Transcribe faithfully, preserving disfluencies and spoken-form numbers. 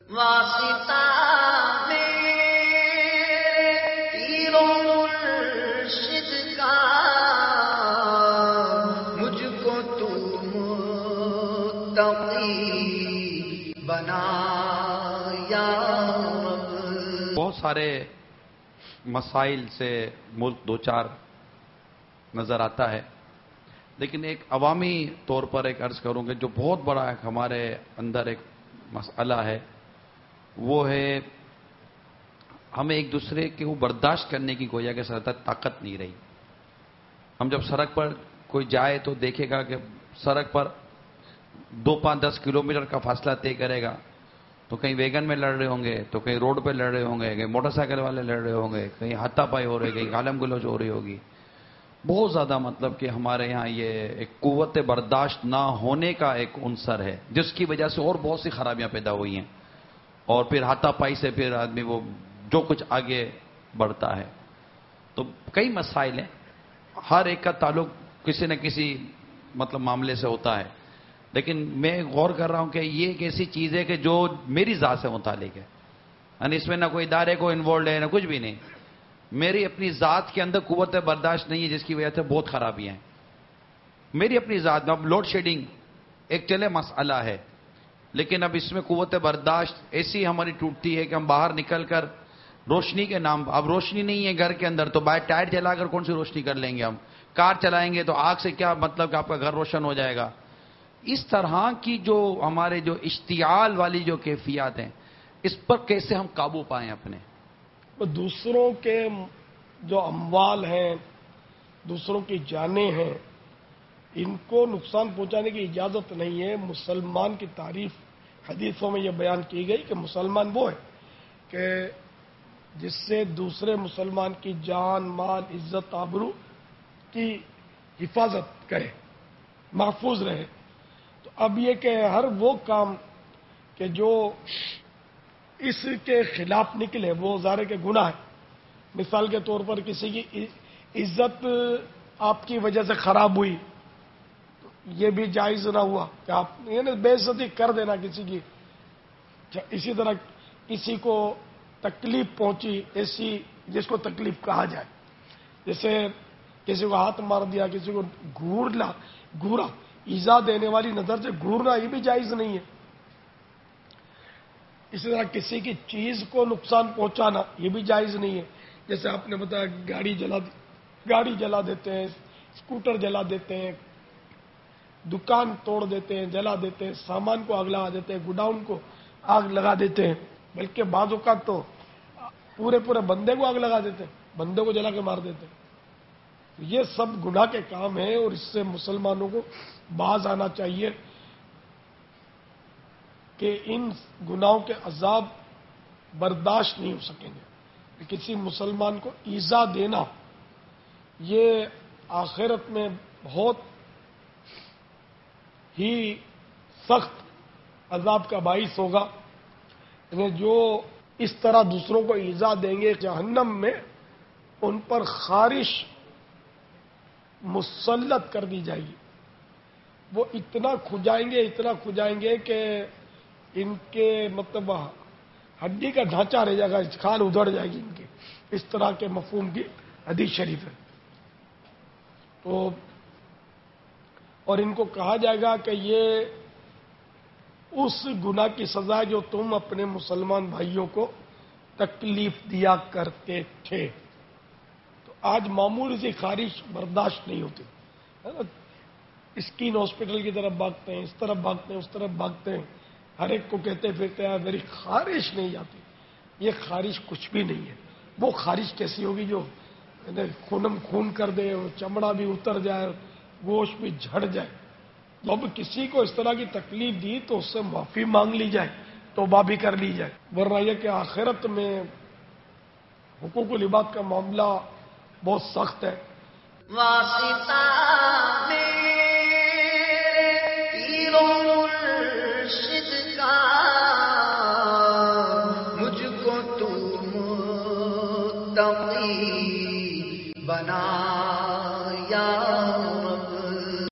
واسطہ میرے پیر و مرشد کا، مجھ کو تو متقی بنا یا رب۔ بہت سارے مسائل سے ملک دو چار نظر آتا ہے، لیکن ایک عوامی طور پر ایک عرض کروں کہ جو بہت بڑا ایک ہمارے اندر ایک مسئلہ ہے، وہ ہے ہمیں ایک دوسرے کو برداشت کرنے کی گویا کہ سرتا طاقت نہیں رہی۔ ہم جب سڑک پر کوئی جائے تو دیکھے گا کہ سڑک پر دو پانچ دس کلومیٹر کا فاصلہ طے کرے گا، تو کہیں ویگن میں لڑ رہے ہوں گے، تو کہیں روڈ پہ لڑ رہے ہوں گے، کہیں موٹر سائیکل والے لڑ رہے ہوں گے، کہیں ہاتھا پائی ہو رہی، کہیں گالم گلوچ ہو رہی ہوگی۔ بہت زیادہ مطلب کہ ہمارے یہاں یہ ایک قوت برداشت نہ ہونے کا ایک عنصر ہے، جس کی وجہ سے اور بہت سی خرابیاں پیدا ہوئی ہیں، اور پھر ہاتھا پائی سے پھر آدمی وہ جو کچھ آگے بڑھتا ہے۔ تو کئی مسائل ہیں، ہر ایک کا تعلق کسی نہ کسی مطلب معاملے سے ہوتا ہے، لیکن میں غور کر رہا ہوں کہ یہ ایک ایسی چیز ہے کہ جو میری ذات سے متعلق ہے، یعنی اس میں نہ کوئی ادارے کو انوالوڈ ہے نہ کچھ بھی نہیں، میری اپنی ذات کے اندر قوت برداشت نہیں ہے، جس کی وجہ سے بہت خرابیاں ہیں میری اپنی ذات میں۔ اب لوڈ شیڈنگ ایک چلے مسئلہ ہے، لیکن اب اس میں قوت برداشت ایسی ہماری ٹوٹتی ہے کہ ہم باہر نکل کر روشنی کے نام، اب روشنی نہیں ہے گھر کے اندر تو باہر ٹائر جلا کر کون سی روشنی کر لیں گے، ہم کار چلائیں گے تو آگ سے کیا مطلب کہ آپ کا گھر روشن ہو جائے گا۔ اس طرح کی جو ہمارے جو اشتعال والی جو کیفیات ہیں، اس پر کیسے ہم قابو پائیں اپنے؟ دوسروں کے جو اموال ہیں، دوسروں کی جانیں ہیں، ان کو نقصان پہنچانے کی اجازت نہیں ہے۔ مسلمان کی تعریف حدیثوں میں یہ بیان کی گئی کہ مسلمان وہ ہے کہ جس سے دوسرے مسلمان کی جان، مال، عزت، آبرو کی حفاظت کرے، محفوظ رہے۔ تو اب یہ کہ ہر وہ کام کہ جو اس کے خلاف نکلے وہ ظاہر کے گناہ ہے۔ مثال کے طور پر کسی کی عزت آپ کی وجہ سے خراب ہوئی تو یہ بھی جائز نہ ہوا کہ آپ یعنی بے عزتی کر دینا کسی کی۔ اسی طرح کسی کو تکلیف پہنچی، ایسی جس کو تکلیف کہا جائے، جیسے کسی کو ہاتھ مار دیا، کسی کو گھورنا، گھورا، ایذا دینے والی نظر سے گھورنا، یہ بھی جائز نہیں ہے۔ اسی طرح کسی کی چیز کو نقصان پہنچانا یہ بھی جائز نہیں ہے۔ جیسے آپ نے بتایا گاڑی جلا گاڑی جلا دیتے ہیں، اسکوٹر جلا دیتے ہیں، دکان توڑ دیتے ہیں، جلا دیتے ہیں، سامان کو آگ لگا دیتے ہیں، گوڈاؤن کو آگ لگا دیتے ہیں، بلکہ بعض اوقات تو پورے پورے بندے کو آگ لگا دیتے ہیں، بندے کو جلا کے مار دیتے ہیں۔ یہ سب گناہ کے کام ہیں اور اس سے مسلمانوں کو باز آنا چاہیے کہ ان گناہوں کے عذاب برداشت نہیں ہو سکیں گے۔ کسی مسلمان کو ایذا دینا یہ آخرت میں بہت ہی سخت عذاب کا باعث ہوگا۔ جو اس طرح دوسروں کو ایذا دیں گے جہنم میں ان پر خارش مسلط کر دی جائے گی، وہ اتنا کھجائیں گے اتنا کھجائیں گے کہ ان کے مطلب ہڈی کا ڈھانچہ رہ جائے گا، کھال ادھڑ جائے گی ان کی۔ اس طرح کے مفہوم کی حدیث شریف ہے۔ تو اور ان کو کہا جائے گا کہ یہ اس گناہ کی سزا جو تم اپنے مسلمان بھائیوں کو تکلیف دیا کرتے تھے۔ تو آج معمولی سی خارش برداشت نہیں ہوتی، اسکین ہاسپٹل کی طرف بھاگتے ہیں، اس طرف بھاگتے ہیں، اس طرف بھاگتے ہیں، ہر ایک کو کہتے پھرتے ہیں میری خارش نہیں جاتی۔ یہ خارش کچھ بھی نہیں ہے۔ وہ خارش کیسی ہوگی جو خونم خون کر دے، چمڑا بھی اتر جائے، گوشت بھی جھڑ جائے۔ تو اب کسی کو اس طرح کی تکلیف دی تو اس سے معافی مانگ لی جائے، توبہ بھی کر لی جائے، ورنہ یہ کہ آخرت میں حقوق العباد کا معاملہ بہت سخت ہے۔ واسطہ میں